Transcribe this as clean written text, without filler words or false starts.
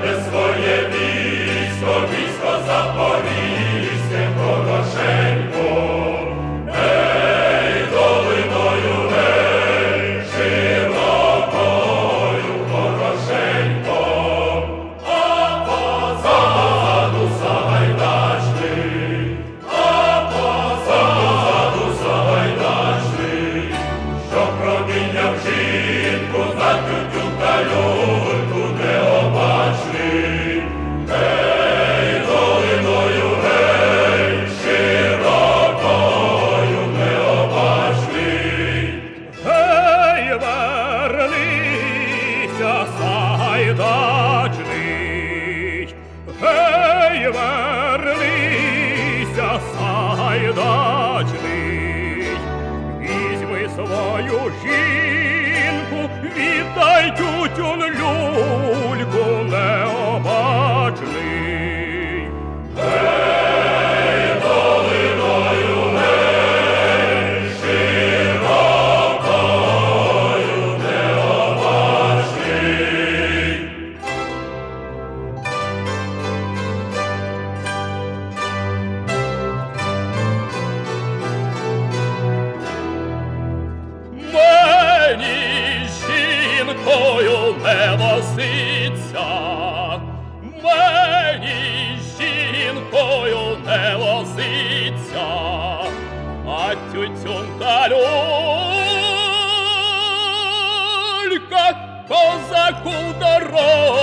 веде своє військо, військо запорізьке, Порошенко. Гей, долиною, гей, широкою, Порошенко. А позаду Сагайдачний, а позаду Сагайдачний, що проміняв жінку за тютю та люльку необачний. Гей, долиною, гей, широкою, необачний. Гей, вернися, Сагайдачний, гей, вернися, Сагайдачний, візьми свою жінку, віддай тютюн люльку необачний. Гей, долиною, гей, широкою, необачний. Мені жінкою не возиться, мені жінкою не возиться, а тютюн та люлька козаку в дорогу